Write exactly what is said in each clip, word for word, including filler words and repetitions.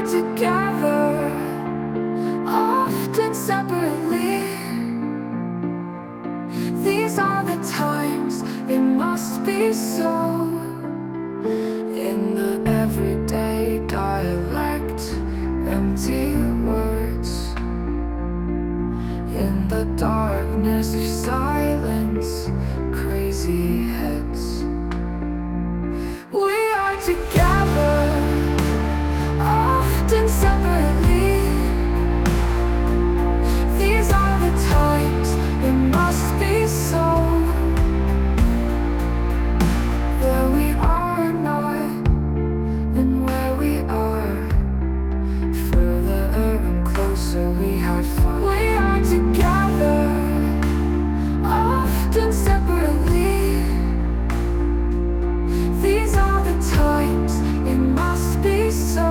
are together, often separately. These are the times, it must be so. In the everyday dialect, empty words. In the darkness of silence, crazy heads. We are together, often separately. These are the times, it must be so. Where we are not, and where we are, further and closer we had fun. We are together, often separately. These are the times, it must be so.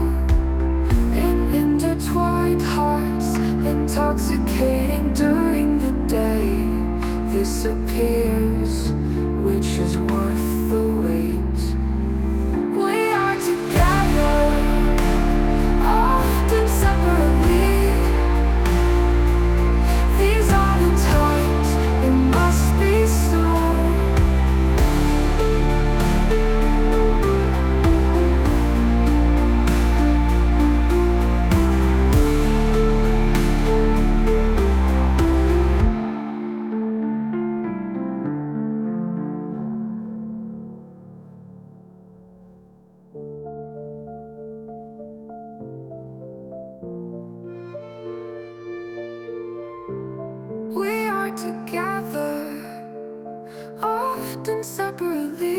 In intertwined hearts, intoxicating during the day, disappears, which is worth the wait. We are together, often separately. These are the times, it must be so. We are together, often separately.